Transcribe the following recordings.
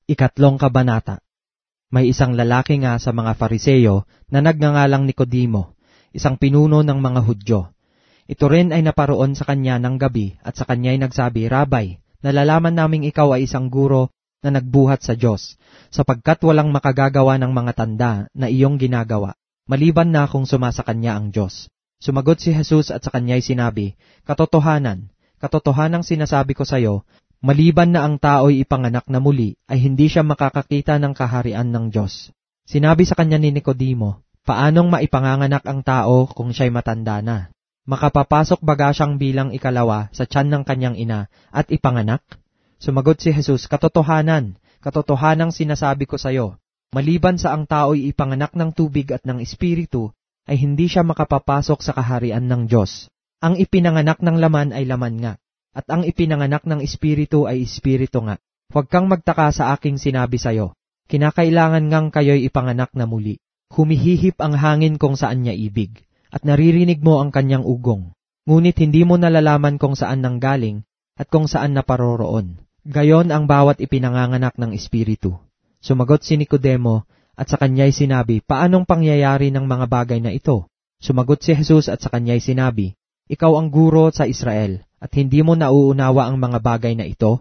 Ikatlong kabanata. May isang lalaki nga sa mga Fariseyo na nagngangalang Nicodemo, isang pinuno ng mga Hudyo. Ito rin ay naparoon sa kanya ng gabi at sa kanya ay nagsabi, Rabay, nalalaman naming ikaw ay isang guro na nagbuhat sa Diyos, sapagkat walang makagagawa ng mga tanda na iyong ginagawa, maliban na kung sumasa kanya ang Diyos. Sumagot si Jesus at sa kanya ay sinabi, Katotohanang sinasabi ko sa iyo, maliban na ang tao'y ipanganak na muli, ay hindi siya makakakita ng kaharian ng Diyos. Sinabi sa kanya ni Nicodemo, paanong maipanganganak ang tao kung siya'y matanda na? Makapapasok baga siyang bilang ikalawa sa tiyan ng kanyang ina at ipanganak? Sumagot si Jesus, katotohanang sinasabi ko sa iyo, maliban sa ang tao'y ipanganak ng tubig at ng espiritu, ay hindi siya makapapasok sa kaharian ng Diyos. Ang ipinanganak ng laman ay laman nga, at ang ipinanganak ng espiritu ay espiritu nga. Huwag kang magtaka sa aking sinabi sa iyo, kinakailangan ngang kayo'y ipanganak na muli. Humihihip ang hangin kung saan niya ibig, at naririnig mo ang kanyang ugong. Ngunit hindi mo nalalaman kung saan nanggaling, at kung saan naparoroon. Gayon ang bawat ipinanganganak ng espiritu. Sumagot si Nicodemo, at sa kanya'y sinabi, paanong pangyayari ng mga bagay na ito? Sumagot si Jesus at sa kanya'y sinabi, ikaw ang guro sa Israel, at hindi mo nauunawa ang mga bagay na ito?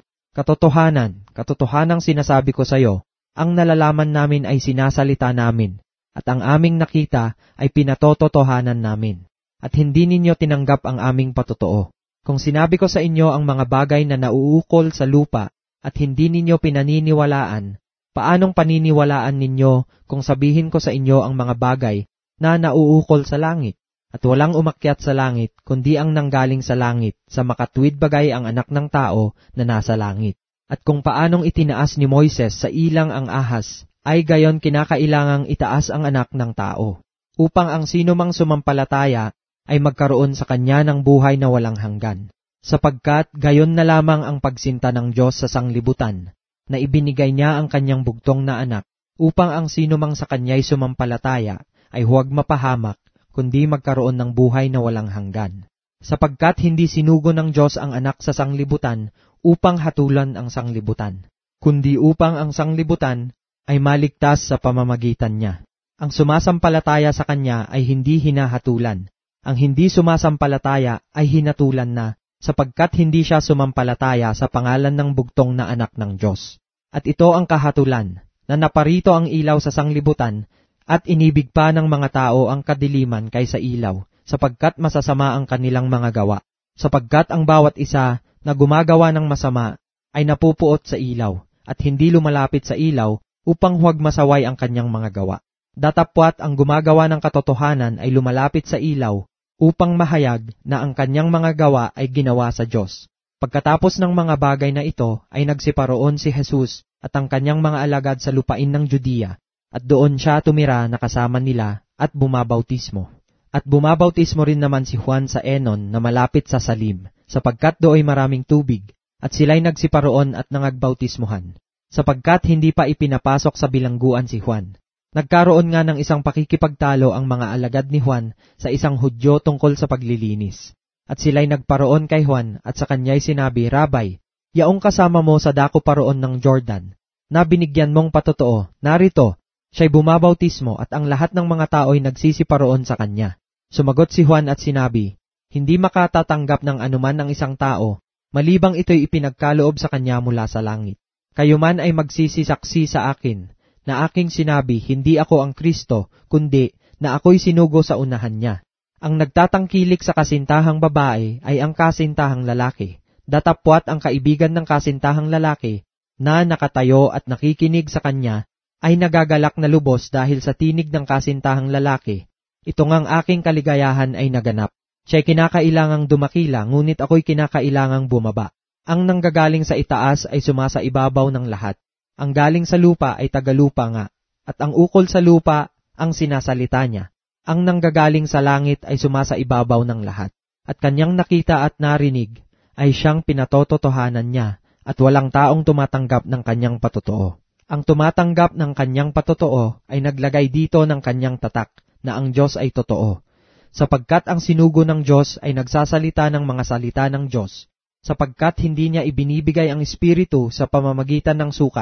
Katotohanang sinasabi ko sa iyo, ang nalalaman namin ay sinasalita namin, at ang aming nakita ay pinatototohanan namin, at hindi ninyo tinanggap ang aming patotoo. Kung sinabi ko sa inyo ang mga bagay na nauukol sa lupa, at hindi ninyo pinaniniwalaan, paanong paniniwalaan ninyo kung sabihin ko sa inyo ang mga bagay na nauukol sa langit? At walang umakyat sa langit, kundi ang nanggaling sa langit, sa makatuwid bagay ang anak ng tao na nasa langit. At kung paanong itinaas ni Moises sa ilang ang ahas, ay gayon kinakailangang itaas ang anak ng tao, upang ang sinumang sumampalataya ay magkaroon sa kanya ng buhay na walang hanggan. Sapagkat gayon na lamang ang pagsinta ng Diyos sa sanglibutan, na ibinigay niya ang kanyang bugtong na anak, upang ang sinumang sa kanya'y sumampalataya ay huwag mapahamak, kundi magkaroon ng buhay na walang hanggan. Sapagkat hindi sinugo ng Diyos ang anak sa sanglibutan upang hatulan ang sanglibutan, kundi upang ang sanglibutan ay maligtas sa pamamagitan niya. Ang sumasampalataya sa kanya ay hindi hinahatulan. Ang hindi sumasampalataya ay hinatulan na, sapagkat hindi siya sumampalataya sa pangalan ng bugtong na anak ng Diyos. At ito ang kahatulan, na naparito ang ilaw sa sanglibutan, at inibig pa ng mga tao ang kadiliman kaysa ilaw, sapagkat masasama ang kanilang mga gawa. Sapagkat ang bawat isa na gumagawa ng masama ay napupuot sa ilaw, at hindi lumalapit sa ilaw upang huwag masaway ang kanyang mga gawa. Datapwat ang gumagawa ng katotohanan ay lumalapit sa ilaw upang mahayag na ang kanyang mga gawa ay ginawa sa Diyos. Pagkatapos ng mga bagay na ito ay nagsiparoon si Jesus at ang kanyang mga alagad sa lupain ng Judea, at doon siya tumira na kasama nila at bumabautismo. At bumabautismo rin naman si Juan sa Enon na malapit sa Salim, sapagkat dooy maraming tubig, at sila'y nagsiparoon at nangagbautismohan, sapagkat hindi pa ipinapasok sa bilangguan si Juan. Nagkaroon nga ng isang pakikipagtalo ang mga alagad ni Juan sa isang Hudyo tungkol sa paglilinis. At sila'y nagparoon kay Juan at sa kanya'y sinabi, Rabay, yaong kasama mo sa dako paroon ng Jordan, na binigyan mong patotoo, narito, siya'y bumabautismo at ang lahat ng mga tao'y nagsisiparoon sa kanya. Sumagot si Juan at sinabi, hindi makatatanggap ng anuman ang isang tao, malibang ito'y ipinagkaloob sa kanya mula sa langit. Kayo man ay magsisisaksi sa akin, na aking sinabi, hindi ako ang Kristo, kundi na ako'y sinugo sa unahan niya. Ang nagtatangkilik sa kasintahang babae ay ang kasintahang lalaki. Datapwat ang kaibigan ng kasintahang lalaki, na nakatayo at nakikinig sa kanya, ay nagagalak na lubos dahil sa tinig ng kasintahang lalaki. Ito ngang aking kaligayahan ay naganap. Siya'y kinakailangang dumakila, ngunit ako'y kinakailangang bumaba. Ang nanggagaling sa itaas ay sumasa ibabaw ng lahat. Ang galing sa lupa ay tagalupa nga, at ang ukol sa lupa ang sinasalita niya. Ang nanggagaling sa langit ay sumasa ibabaw ng lahat. At kanyang nakita at narinig ay siyang pinatototohanan niya, at walang taong tumatanggap ng kanyang patotoo. Ang tumatanggap ng kanyang patotoo ay naglagay dito ng kanyang tatak na ang Diyos ay totoo. Sapagkat ang sinugo ng Diyos ay nagsasalita ng mga salita ng Diyos, sapagkat hindi niya ibinibigay ang Espiritu sa pamamagitan ng sukat,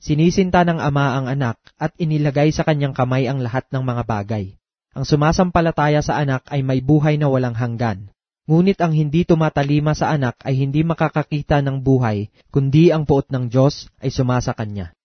Sinisinta ng Ama ang anak at inilagay sa kanyang kamay ang lahat ng mga bagay. Ang sumasampalataya sa anak ay may buhay na walang hanggan. Ngunit ang hindi tumatalima sa anak ay hindi makakakita ng buhay, kundi ang puot ng Diyos ay sumasa kanya.